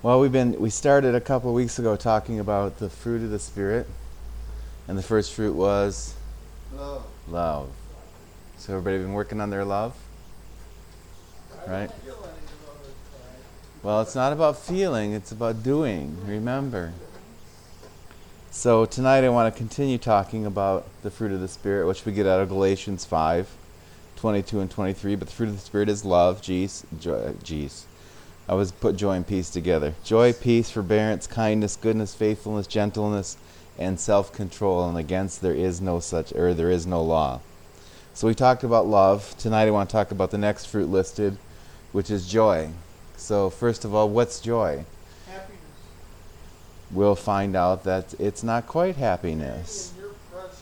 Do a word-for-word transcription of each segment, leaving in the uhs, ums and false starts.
Well, we've been we started a couple of weeks ago talking about the fruit of the Spirit, and the first fruit was Love. love. So everybody been working on their love, right? Well, it's not about feeling, it's about doing, remember. So tonight I want to continue talking about the fruit of the Spirit, which we get out of Galatians five, twenty-two and twenty-three. But the fruit of the Spirit is love, geez, joy, geez. I was put joy and peace together. Joy, peace, forbearance, kindness, goodness, faithfulness, gentleness, and self-control. And against there is no such, or there is no law. So we talked about love. Tonight I want to talk about the next fruit listed, which is joy. So first of all, what's joy? Happiness. We'll find out that it's not quite happiness. In your presence.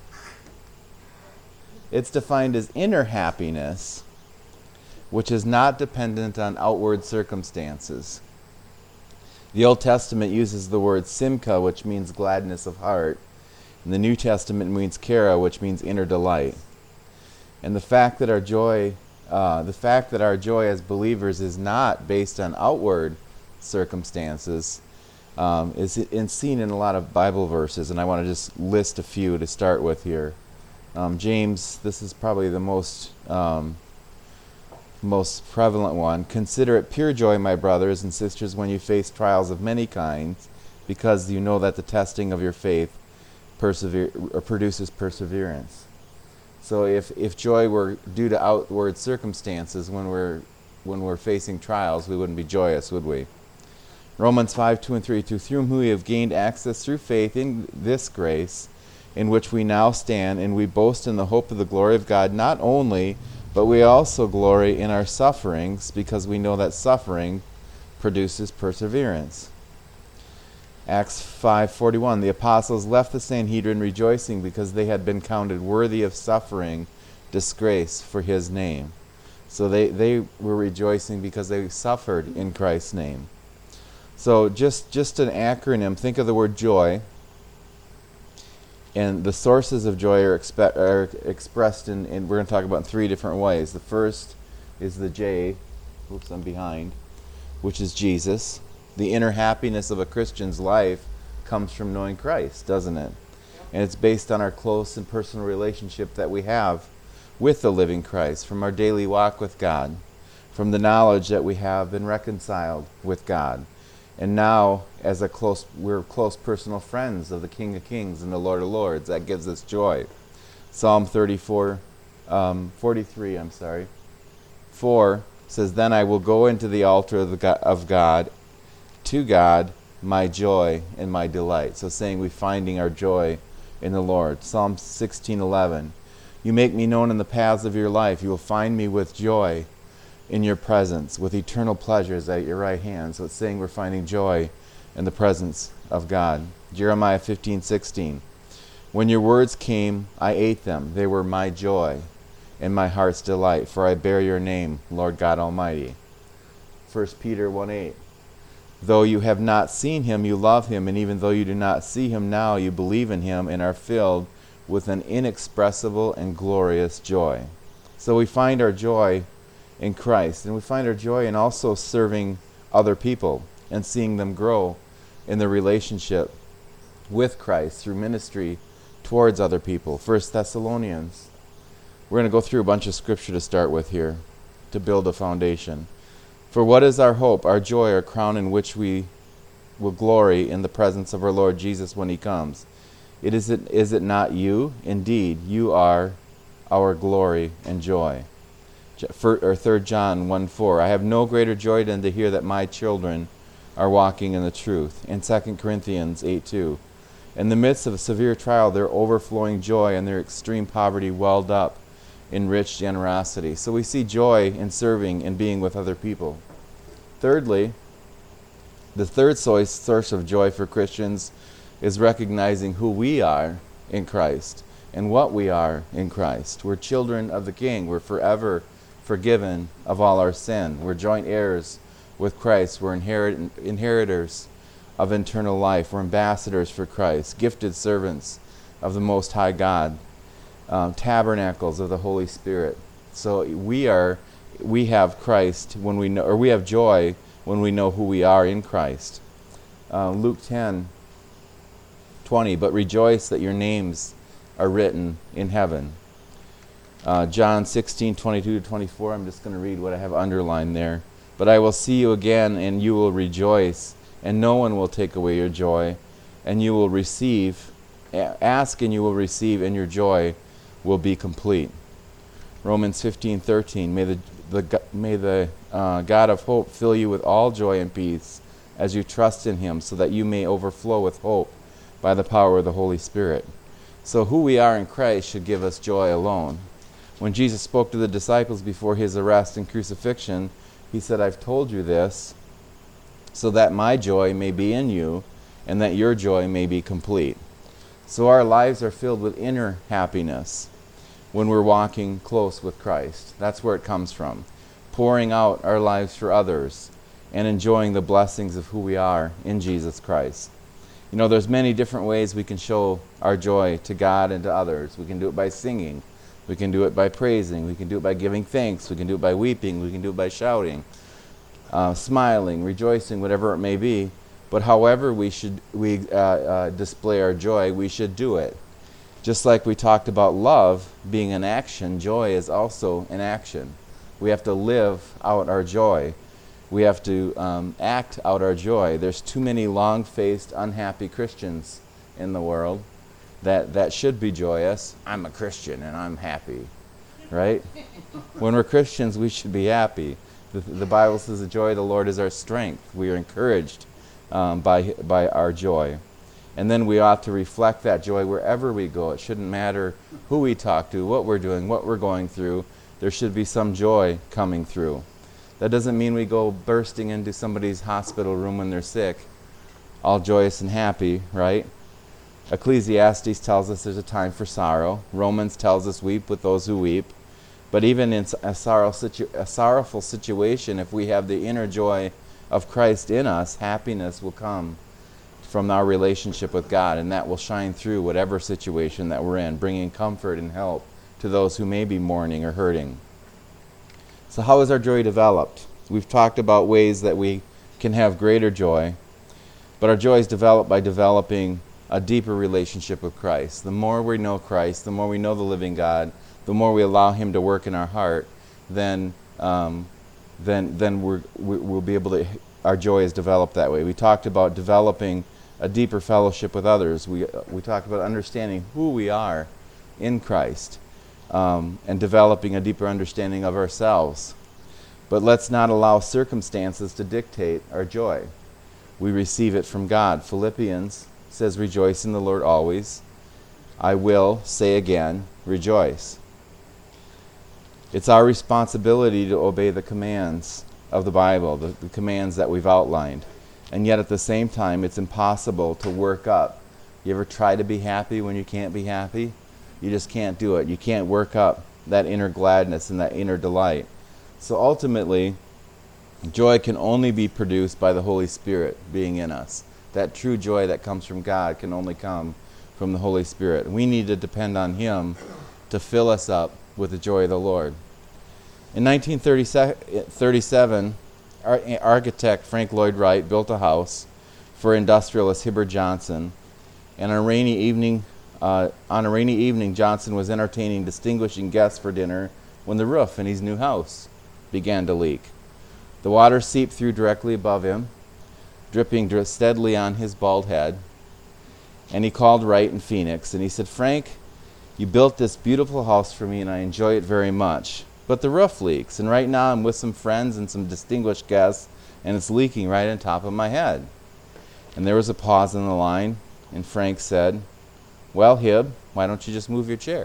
It's defined as inner happiness, which is not dependent on outward circumstances. The Old Testament uses the word simcha, which means gladness of heart, and the New Testament means kara, which means inner delight. And the fact that our joy, uh, the fact that our joy as believers is not based on outward circumstances, um, is in, seen in a lot of Bible verses, and I want to just list a few to start with here. Um, James, this is probably the most um, most prevalent one. Consider it pure joy, my brothers and sisters, when you face trials of many kinds, because you know that the testing of your faith persevere, or produces perseverance. So if, if joy were due to outward circumstances when we're when we're facing trials, we wouldn't be joyous, would we? Romans five, two and three, through whom we have gained access through faith in this grace, in which we now stand, and we boast in the hope of the glory of God, not only but we also glory in our sufferings, because we know that suffering produces perseverance. Acts five forty-one, the apostles left the Sanhedrin rejoicing because they had been counted worthy of suffering disgrace for his name. So they, they were rejoicing because they suffered in Christ's name. So just, just an acronym, think of the word joy. And the sources of joy are, expe- are expressed in, in, we're going to talk about in three different ways. The first is the J, oops, I'm behind, which is Jesus. The inner happiness of a Christian's life comes from knowing Christ, doesn't it? And it's based on our close and personal relationship that we have with the living Christ, from our daily walk with God, from the knowledge that we have been reconciled with God. And now, as a close, we're close personal friends of the King of Kings and the Lord of Lords. That gives us joy. Psalm thirty-four, um, forty-three, I'm sorry, four says, "Then I will go into the altar of, the God, of God, to God, my joy and my delight." So saying we're finding our joy in the Lord. Psalm sixteen, eleven, "You make me known in the paths of your life. You will find me with joy in your presence, with eternal pleasures at your right hand." So it's saying we're finding joy in the presence of God. Jeremiah fifteen, sixteen, "When your words came, I ate them. They were my joy and my heart's delight, for I bear your name, Lord God Almighty." First Peter one, eight, "Though you have not seen him, you love him, and even though you do not see him now, you believe in him and are filled with an inexpressible and glorious joy." So we find our joy in Christ, and we find our joy in also serving other people and seeing them grow in their relationship with Christ through ministry towards other people. First Thessalonians. We're going to go through a bunch of scripture to start with here to build a foundation. "For what is our hope, our joy, our crown, in which we will glory in the presence of our Lord Jesus when he comes? It is it is it not you? Indeed, you are our glory and joy." Or Third John one, four, "I have no greater joy than to hear that my children are walking in the truth." And Second Corinthians eight, two, "In the midst of a severe trial, their overflowing joy and their extreme poverty welled up in rich generosity." So we see joy in serving and being with other people. Thirdly, the third source, source of joy for Christians is recognizing who we are in Christ and what we are in Christ. We're children of the King. We're forever forgiven of all our sin. We're joint heirs with Christ. We're inherit, inheritors of eternal life. We're ambassadors for Christ, gifted servants of the Most High God, um, tabernacles of the Holy Spirit. So we are, we have Christ when we know, or we have joy when we know who we are in Christ. Uh, Luke ten twenty, but rejoice that your names are written in heaven. Uh, John sixteen twenty-two to twenty-four, I'm just going to read what I have underlined there. But I will see you again, and you will rejoice, and no one will take away your joy, and you will receive, ask and you will receive, and your joy will be complete. Romans fifteen thirteen, may the, the, may the uh, God of hope fill you with all joy and peace as you trust in him, so that you may overflow with hope by the power of the Holy Spirit. So who we are in Christ should give us joy alone. When Jesus spoke to the disciples before his arrest and crucifixion, he said, I've told you this so that my joy may be in you and that your joy may be complete. So our lives are filled with inner happiness when we're walking close with Christ. That's where it comes from. Pouring out our lives for others and enjoying the blessings of who we are in Jesus Christ. You know, there's many different ways we can show our joy to God and to others. We can do it by singing. We can do it by praising. We can do it by giving thanks. We can do it by weeping. We can do it by shouting, uh, smiling, rejoicing, whatever it may be. But however we should we uh, uh, display our joy, we should do it. Just like we talked about love being an action, joy is also an action. We have to live out our joy. We have to um, act out our joy. There's too many long-faced, unhappy Christians in the world that, that should be joyous. I'm a Christian and I'm happy, right? When we're Christians, we should be happy. The, the Bible says the joy of the Lord is our strength. We are encouraged um, by, by our joy. And then we ought to reflect that joy wherever we go. It shouldn't matter who we talk to, what we're doing, what we're going through. There should be some joy coming through. That doesn't mean we go bursting into somebody's hospital room when they're sick, all joyous and happy, right? Ecclesiastes tells us there's a time for sorrow. Romans tells us weep with those who weep. But even in a, sorrow situ- a sorrowful situation, if we have the inner joy of Christ in us, happiness will come from our relationship with God, and that will shine through whatever situation that we're in, bringing comfort and help to those who may be mourning or hurting. So how is our joy developed? We've talked about ways that we can have greater joy, but our joy is developed by developing a deeper relationship with Christ. The more we know Christ, the more we know the living God, the more we allow him to work in our heart, then um, then then we're, we, we'll be able to, our joy is developed that way. We talked about developing a deeper fellowship with others. We, uh, we talked about understanding who we are in Christ. Um, and developing a deeper understanding of ourselves. But let's not allow circumstances to dictate our joy. We receive it from God. Philippians says, rejoice in the Lord always. I will say again, rejoice. It's our responsibility to obey the commands of the Bible, the, the commands that we've outlined. And yet at the same time, it's impossible to work up. You ever try to be happy when you can't be happy? You just can't do it. You can't work up that inner gladness and that inner delight. So ultimately, joy can only be produced by the Holy Spirit being in us. That true joy that comes from God can only come from the Holy Spirit. We need to depend on him to fill us up with the joy of the Lord. In nineteen thirty-seven, architect Frank Lloyd Wright built a house for industrialist Hibbert Johnson, and on a rainy evening Uh, on a rainy evening, Johnson was entertaining distinguishing guests for dinner when the roof in his new house began to leak. The water seeped through directly above him, dripping dr- steadily on his bald head. And he called Wright in Phoenix, and he said, Frank, you built this beautiful house for me, and I enjoy it very much. But the roof leaks, and right now I'm with some friends and some distinguished guests, and it's leaking right on top of my head. And there was a pause in the line, and Frank said, well, Hib, why don't you just move your chair?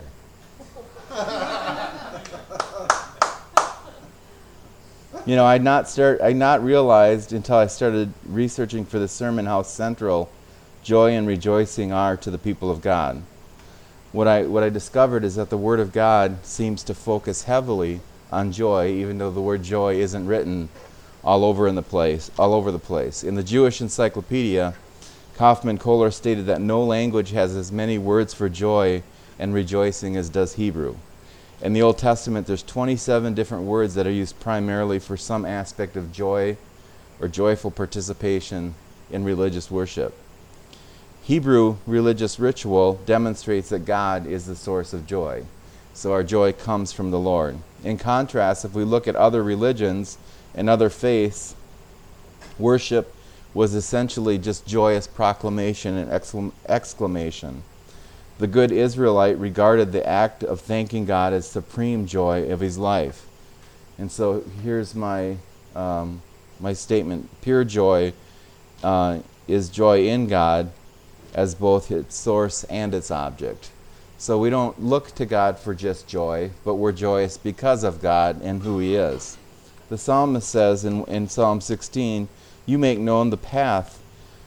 You know, I'd not start I'd not realized until I started researching for the sermon how central joy and rejoicing are to the people of God. What I what I discovered is that the Word of God seems to focus heavily on joy, even though the word joy isn't written all over in the place, all over the place. In the Jewish Encyclopedia, Kaufman Kohler stated that no language has as many words for joy and rejoicing as does Hebrew. In the Old Testament, there's twenty-seven different words that are used primarily for some aspect of joy or joyful participation in religious worship. Hebrew religious ritual demonstrates that God is the source of joy. So our joy comes from the Lord. In contrast, if we look at other religions and other faiths, worship was essentially just joyous proclamation and exclam- exclamation. The good Israelite regarded the act of thanking God as supreme joy of his life. And so here's my um, my statement. Pure joy uh, is joy in God as both its source and its object. So we don't look to God for just joy, but we're joyous because of God and who he is. The psalmist says in, in Psalm sixteen, you make known the path,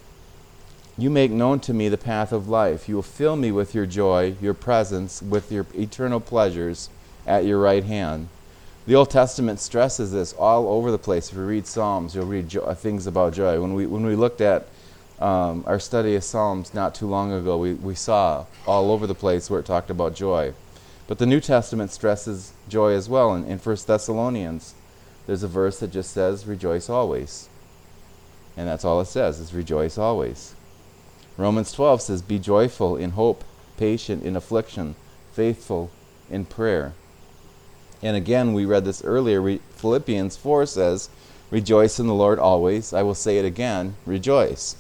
you make known to me the path of life. You will fill me with your joy, your presence, with your eternal pleasures at your right hand. The Old Testament stresses this all over the place. If you read Psalms, you'll read jo- things about joy. When we when we looked at um, our study of Psalms not too long ago, we, we saw all over the place where it talked about joy. But the New Testament stresses joy as well. In, in First Thessalonians, there's a verse that just says, rejoice always. And that's all it says, is rejoice always. Romans twelve says, be joyful in hope, patient in affliction, faithful in prayer. And again, we read this earlier, re- Philippians four says, rejoice in the Lord always. I will say it again, rejoice.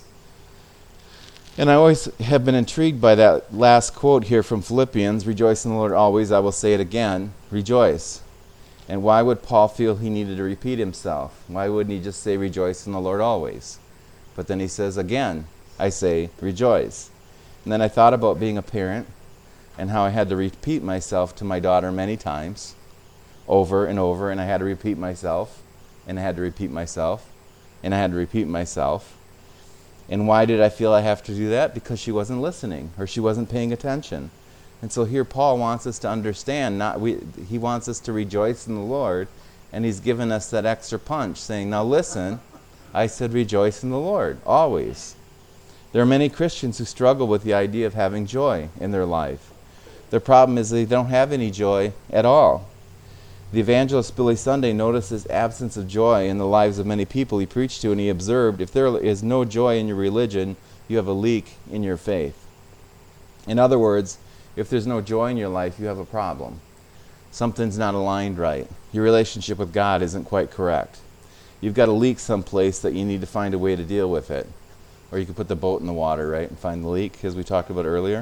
And I always have been intrigued by that last quote here from Philippians, rejoice in the Lord always. I will say it again, rejoice. And why would Paul feel he needed to repeat himself? Why wouldn't he just say rejoice in the Lord always? But then he says again, I say rejoice. And then I thought about being a parent and how I had to repeat myself to my daughter many times, over and over, and I had to repeat myself, and I had to repeat myself, and I had to repeat myself. And why did I feel I have to do that? Because she wasn't listening, or she wasn't paying attention. And so here Paul wants us to understand, not we, he wants us to rejoice in the Lord, and he's given us that extra punch, saying, now listen, I said rejoice in the Lord, always. There are many Christians who struggle with the idea of having joy in their life. Their problem is they don't have any joy at all. The evangelist Billy Sunday noticed this absence of joy in the lives of many people he preached to, and he observed, if there is no joy in your religion, you have a leak in your faith. In other words, if there's no joy in your life, you have a problem. Something's not aligned right. Your relationship with God isn't quite correct. You've got a leak someplace that you need to find a way to deal with it. Or you could put the boat in the water, right, and find the leak, as we talked about earlier.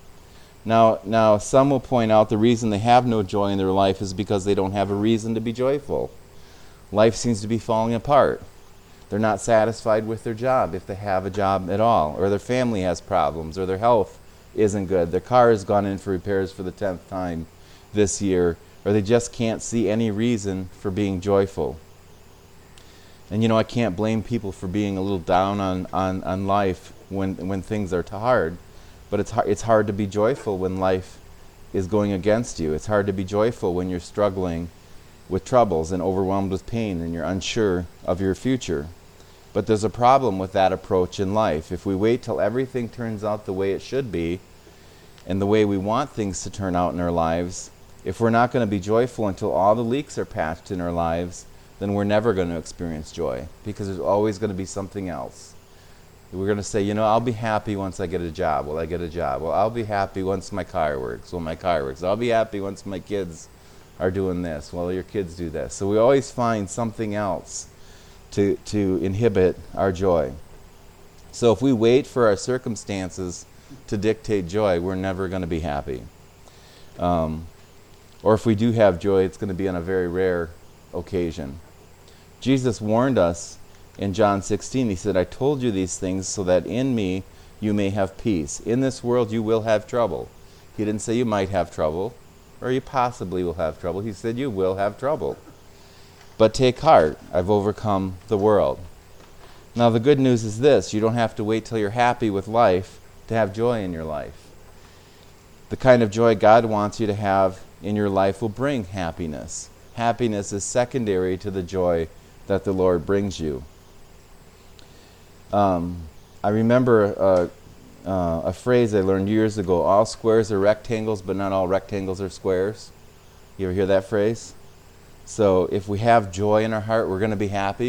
Now, now, some will point out the reason they have no joy in their life is because they don't have a reason to be joyful. Life seems to be falling apart. They're not satisfied with their job, if they have a job at all, or their family has problems, or their health isn't good. Their car has gone in for repairs for the tenth time this year, or they just can't see any reason for being joyful. And you know, I can't blame people for being a little down on, on, on life when when things are hard. But it's hard, it's hard to be joyful when life is going against you. It's hard to be joyful when you're struggling with troubles and overwhelmed with pain and you're unsure of your future. But there's a problem with that approach in life. If we wait till everything turns out the way it should be and the way we want things to turn out in our lives, if we're not going to be joyful until all the leaks are patched in our lives, then we're never going to experience joy, because there's always going to be something else. We're going to say, you know, I'll be happy once I get a job. Will I get a job? Well, I'll be happy once my car works. Well, my car works. I'll be happy once my kids are doing this. Well, your kids do this. So we always find something else to, to inhibit our joy. So if we wait for our circumstances to dictate joy, we're never going to be happy. Um, or if we do have joy, it's going to be on a very rare occasion. Jesus warned us in John sixteen. He said, I told you these things so that in me you may have peace. In this world you will have trouble. He didn't say you might have trouble, or you possibly will have trouble. He said you will have trouble. But take heart, I've overcome the world. Now the good news is this: you don't have to wait till you're happy with life to have joy in your life. The kind of joy God wants you to have in your life will bring happiness. Happiness is secondary to the joy that the Lord brings you. Um, I remember uh, uh, a phrase I learned years ago: all squares are rectangles, but not all rectangles are squares. You ever hear that phrase? So if we have joy in our heart, we're going to be happy.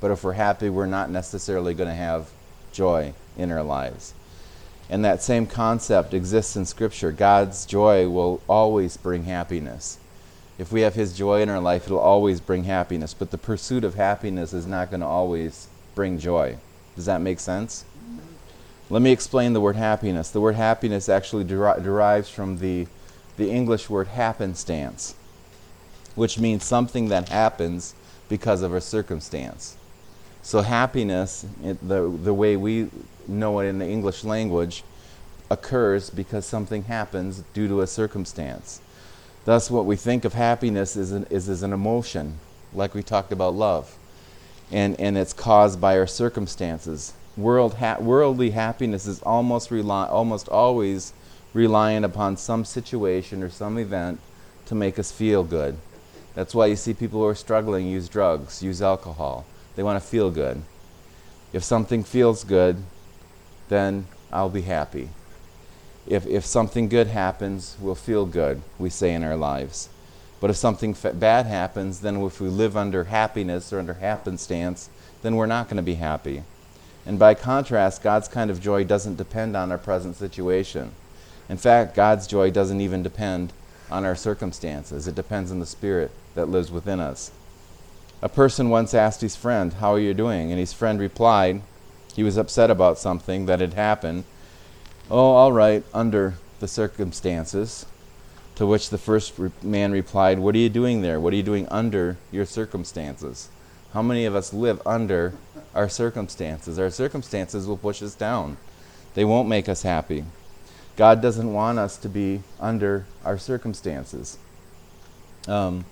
But if we're happy, we're not necessarily going to have joy in our lives. And that same concept exists in Scripture. God's joy will always bring happiness. If we have His joy in our life, it'll always bring happiness. But the pursuit of happiness is not going to always bring joy. Does that make sense? Let me explain the word happiness. The word happiness actually deri- derives from the, the English word happenstance, which means something that happens because of a circumstance. So happiness, it, the, the way we know it in the English language, occurs because something happens due to a circumstance. Thus, what we think of happiness is an, is, is an emotion, like we talked about love. And, and it's caused by our circumstances. World ha- worldly happiness is almost, rely- almost always reliant upon some situation or some event to make us feel good. That's why you see people who are struggling use drugs, use alcohol. They want to feel good. If something feels good, then I'll be happy. If if something good happens, we'll feel good, we say in our lives. But if something fa- bad happens, then if we live under happiness or under happenstance, then we're not going to be happy. And by contrast, God's kind of joy doesn't depend on our present situation. In fact, God's joy doesn't even depend on our circumstances. It depends on the Spirit that lives within us. A person once asked his friend, "How are you doing?" And his friend replied, he was upset about something that had happened. "Oh, all right, under the circumstances." To which the first re- man replied, "What are you doing there? What are you doing under your circumstances?" How many of us live under our circumstances? Our circumstances will push us down. They won't make us happy. God doesn't want us to be under our circumstances. Um,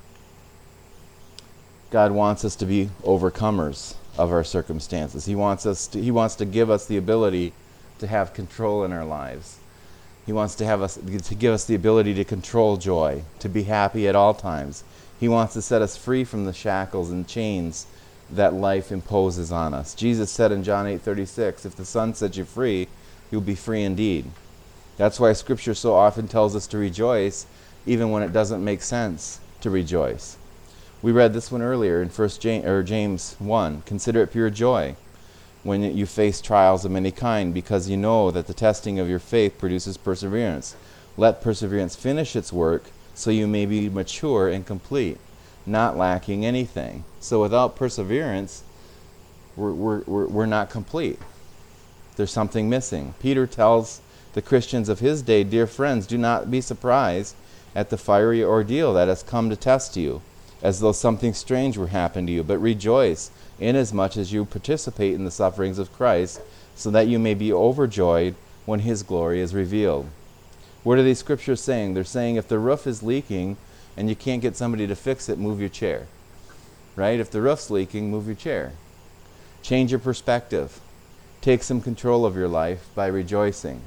God wants us to be overcomers of our circumstances. He wants us to, He wants to give us the ability to have control in our lives. He wants to have us to give us the ability to control joy, to be happy at all times. He wants to set us free from the shackles and chains that life imposes on us. Jesus said in John eight thirty-six, "If the Son sets you free, you'll be free indeed." That's why Scripture so often tells us to rejoice, even when it doesn't make sense to rejoice. We read this one earlier in First James, or James one. "Consider it pure joy when you face trials of any kind, because you know that the testing of your faith produces perseverance. Let perseverance finish its work, so you may be mature and complete, not lacking anything." So without perseverance, we're, we're, we're, we're not complete. There's something missing. Peter tells the Christians of his day, "Dear friends, do not be surprised at the fiery ordeal that has come to test you, as though something strange were happening to you, but rejoice inasmuch as you participate in the sufferings of Christ, so that you may be overjoyed when His glory is revealed." What are these scriptures saying? They're saying if the roof is leaking and you can't get somebody to fix it, move your chair. Right? If the roof's leaking, move your chair. Change your perspective. Take some control of your life by rejoicing.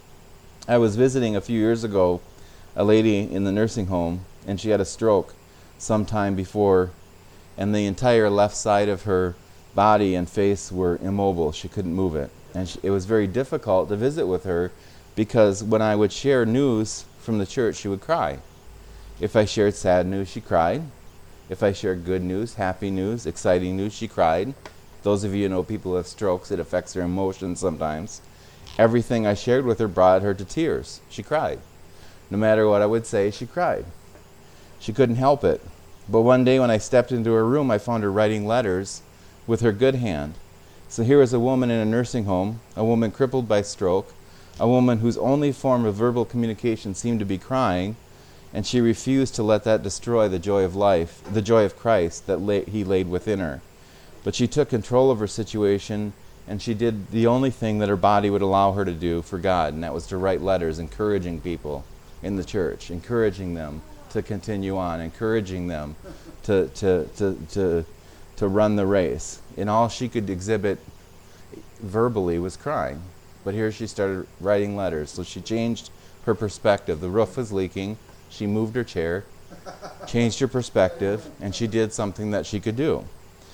I was visiting a few years ago a lady in the nursing home, and she had a stroke sometime before, and the entire left side of her body and face were immobile. She couldn't move it. And she, it was very difficult to visit with her, because when I would share news from the church, she would cry. If I shared sad news, she cried. If I shared good news, happy news, exciting news, she cried. Those of you who know people who have strokes, it affects their emotions sometimes. Everything I shared with her brought her to tears. She cried. No matter what I would say, she cried. She couldn't help it. But one day when I stepped into her room, I found her writing letters with her good hand. So here was a woman in a nursing home, a woman crippled by stroke, a woman whose only form of verbal communication seemed to be crying, and she refused to let that destroy the joy of life, the joy of Christ that lay, He laid within her. But she took control of her situation, and she did the only thing that her body would allow her to do for God, and that was to write letters encouraging people in the church, encouraging them to continue on, encouraging them to to to to, to run the race. And all she could exhibit verbally was crying. But here she started writing letters. So she changed her perspective. The roof was leaking. She moved her chair, changed her perspective, and she did something that she could do.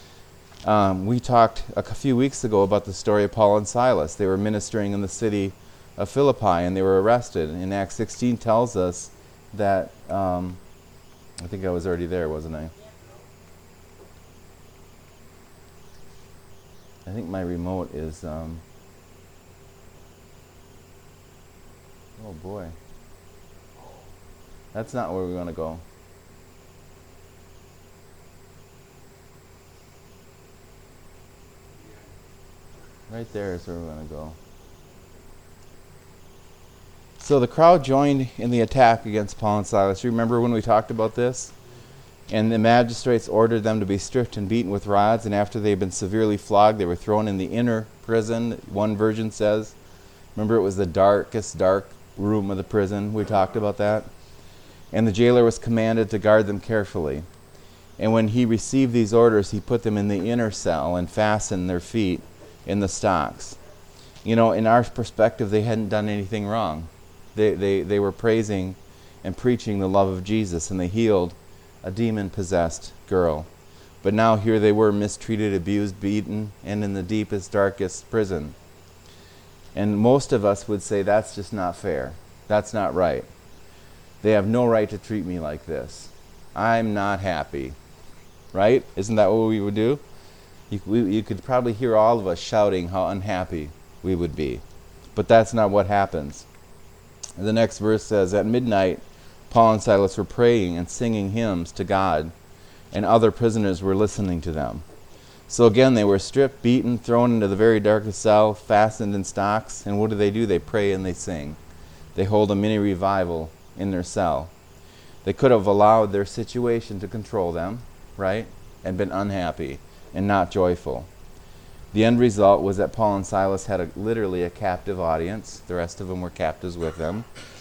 Um, we talked a few weeks ago about the story of Paul and Silas. They were ministering in the city of Philippi, and they were arrested. And Acts sixteen tells us that, um, I think I was already there, wasn't I? I think my remote is, um, oh boy. That's not where we want to go. Right there is where we want to go. So the crowd joined in the attack against Paul and Silas. You remember when we talked about this? And the magistrates ordered them to be stripped and beaten with rods, and after they had been severely flogged, they were thrown in the inner prison, one version says. Remember, it was the darkest, dark room of the prison. We talked about that. And the jailer was commanded to guard them carefully. And when he received these orders, he put them in the inner cell and fastened their feet in the stocks. You know, in our perspective, they hadn't done anything wrong. They, they, they were praising and preaching the love of Jesus, and they healed a demon-possessed girl. But now here they were, mistreated, abused, beaten, and in the deepest, darkest prison. And most of us would say, that's just not fair. That's not right. They have no right to treat me like this. I'm not happy. Right? Isn't that what we would do? You, we, you could probably hear all of us shouting how unhappy we would be. But that's not what happens. The next verse says, at midnight, Paul and Silas were praying and singing hymns to God, and other prisoners were listening to them. So again, they were stripped, beaten, thrown into the very darkest cell, fastened in stocks, and what do they do? They pray and they sing. They hold a mini revival in their cell. They could have allowed their situation to control them, right, and been unhappy and not joyful. The end result was that Paul and Silas had a, literally a captive audience. The rest of them were captives with them.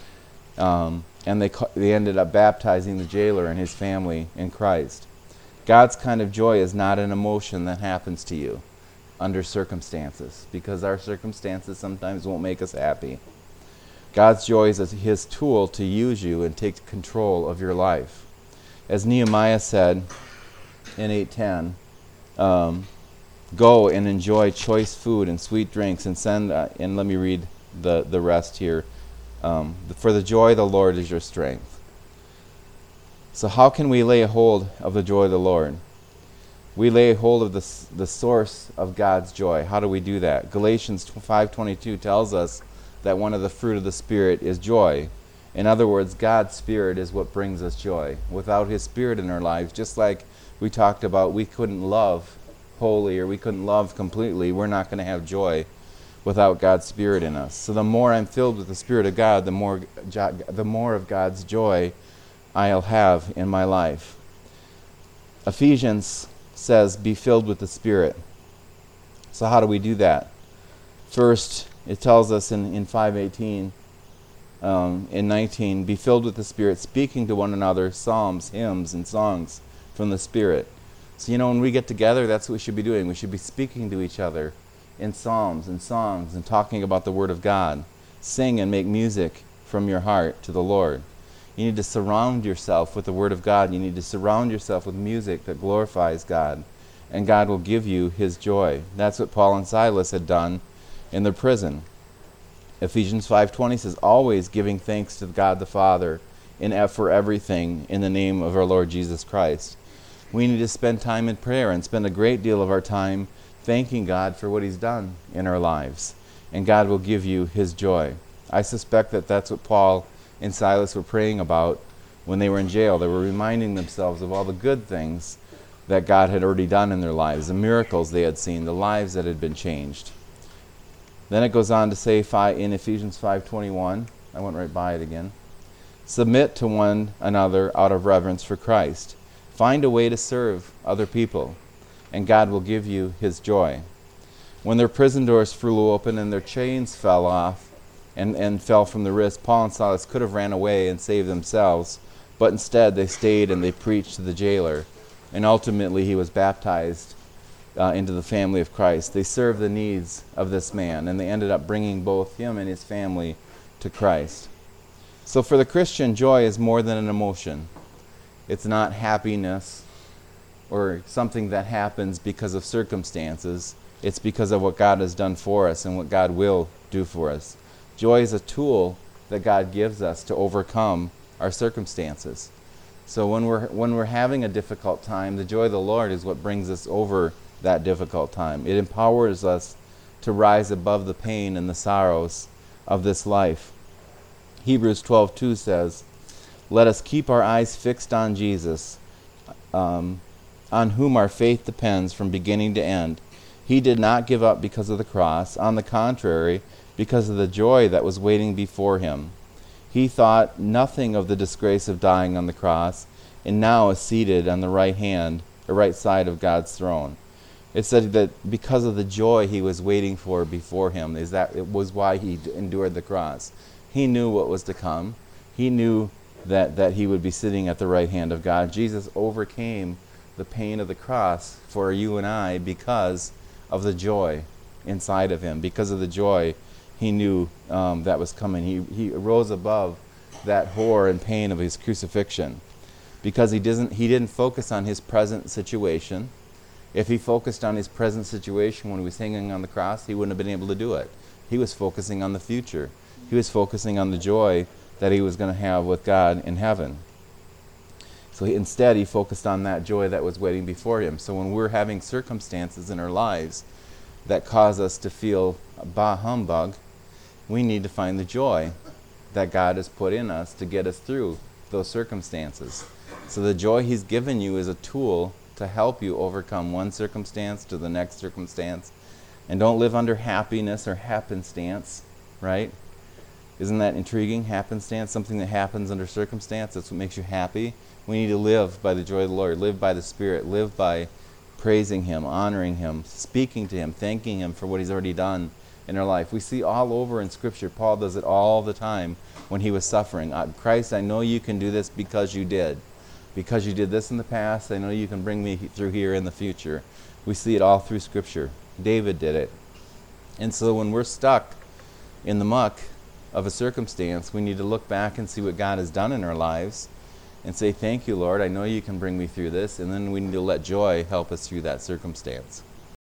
Um, and they they ended up baptizing the jailer and his family in Christ. God's kind of joy is not an emotion that happens to you under circumstances, because our circumstances sometimes won't make us happy. God's joy is his tool to use you and take control of your life. As Nehemiah said in eight ten, um, go and enjoy choice food and sweet drinks, and send, uh, and let me read the, the rest here. Um, for the joy of the Lord is your strength. So how can we lay hold of the joy of the Lord? We lay hold of the, the source of God's joy. How do we do that? Galatians five twenty-two tells us that one of the fruit of the Spirit is joy. In other words, God's Spirit is what brings us joy. Without His Spirit in our lives, just like we talked about, we couldn't love wholly or we couldn't love completely, we're not going to have joy without God's Spirit in us. So the more I'm filled with the Spirit of God, the more the more of God's joy I'll have in my life. Ephesians says, be filled with the Spirit. So how do we do that? First, it tells us in, in five eighteen, um, in nineteen, be filled with the Spirit, speaking to one another psalms, hymns, and songs from the Spirit. So, you know, when we get together, that's what we should be doing. We should be speaking to each other in psalms and songs and talking about the Word of God. Sing and make music from your heart to the Lord. You need to surround yourself with the Word of God. You need to surround yourself with music that glorifies God. And God will give you His joy. That's what Paul and Silas had done in their prison. Ephesians five twenty says, always giving thanks to God the Father in for everything in the name of our Lord Jesus Christ. We need to spend time in prayer and spend a great deal of our time thanking God for what He's done in our lives. And God will give you His joy. I suspect that that's what Paul and Silas were praying about when they were in jail. They were reminding themselves of all the good things that God had already done in their lives, the miracles they had seen, the lives that had been changed. Then it goes on to say in Ephesians five twenty-one, I went right by it again, submit to one another out of reverence for Christ. Find a way to serve other people, and God will give you His joy. When their prison doors flew open and their chains fell off and, and fell from the wrist, Paul and Silas could have ran away and saved themselves, but instead they stayed and they preached to the jailer, and ultimately he was baptized uh, into the family of Christ. They served the needs of this man, and they ended up bringing both him and his family to Christ. So for the Christian, joy is more than an emotion. It's not happiness or something that happens because of circumstances. It's because of what God has done for us and what God will do for us. Joy is a tool that God gives us to overcome our circumstances. So when we're when we're having a difficult time, the joy of the Lord is what brings us over that difficult time. It empowers us to rise above the pain and the sorrows of this life. Hebrews twelve two says, "Let us keep our eyes fixed on Jesus, um, on whom our faith depends from beginning to end. He did not give up because of the cross. On the contrary, because of the joy that was waiting before him. He thought nothing of the disgrace of dying on the cross, and now is seated on the right hand, the right side of God's throne." It said that because of the joy he was waiting for before him, is that it was why he endured the cross. He knew what was to come. He knew that, that he would be sitting at the right hand of God. Jesus overcame the pain of the cross for you and I because of the joy inside of him. Because of the joy he knew um, that was coming. He, he rose above that horror and pain of his crucifixion. Because he didn't, he didn't focus on his present situation. If he focused on his present situation when he was hanging on the cross, he wouldn't have been able to do it. He was focusing on the future. He was focusing on the joy that he was going to have with God in heaven. So he, instead, he focused on that joy that was waiting before him. So when we're having circumstances in our lives that cause us to feel bah humbug, we need to find the joy that God has put in us to get us through those circumstances. So the joy he's given you is a tool to help you overcome one circumstance to the next circumstance. And don't live under happiness or happenstance, right? Isn't that intriguing? Happenstance, something that happens under circumstance, that's what makes you happy. We need to live by the joy of the Lord, live by the Spirit, live by praising him, honoring him, speaking to him, thanking him for what he's already done in our life. We see all over in Scripture, Paul does it all the time when he was suffering. Christ, I know you can do this because you did. Because you did this in the past, I know you can bring me through here in the future. We see it all through Scripture. David did it. And so when we're stuck in the muck of a circumstance, we need to look back and see what God has done in our lives and say, thank you, Lord, I know you can bring me through this. And then we need to let joy help us through that circumstance.